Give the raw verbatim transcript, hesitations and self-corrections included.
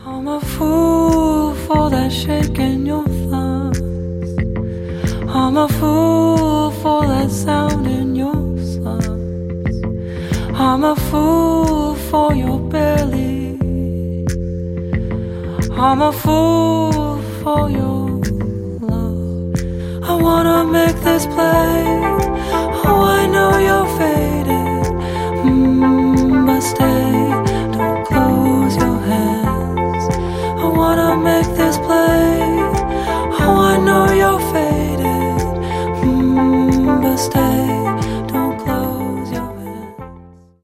I'm a fool for that shake in your thumbs. I'm a fool for that sound in your songs. I'm a fool for your belly. I'm a fool for your love. I wanna make this play. Oh, I know you're faded, mm, but stay, don't close your hands. I wanna make this play.